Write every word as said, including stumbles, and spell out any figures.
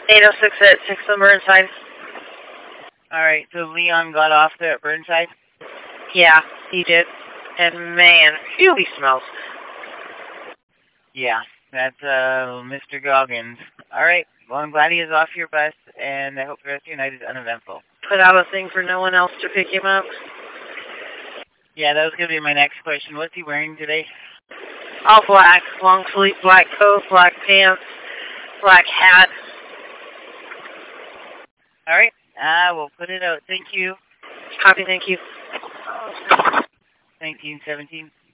eight oh six at six on Burnside. Alright, so Leon got off there at Burnside? Yeah, he did. And man, phew, he smells. Yeah, that's uh, Mister Goggins. Alright, well, I'm glad he is off your bus, and I hope the rest of your night is uneventful. Put out a thing for no one else to pick him up. Yeah, that was going to be my next question. What's he wearing today? All black, long sleeve black coat, black pants, black hat. Alright, uh, we'll put it out. Thank you. Copy, thank you. nineteen seventeen.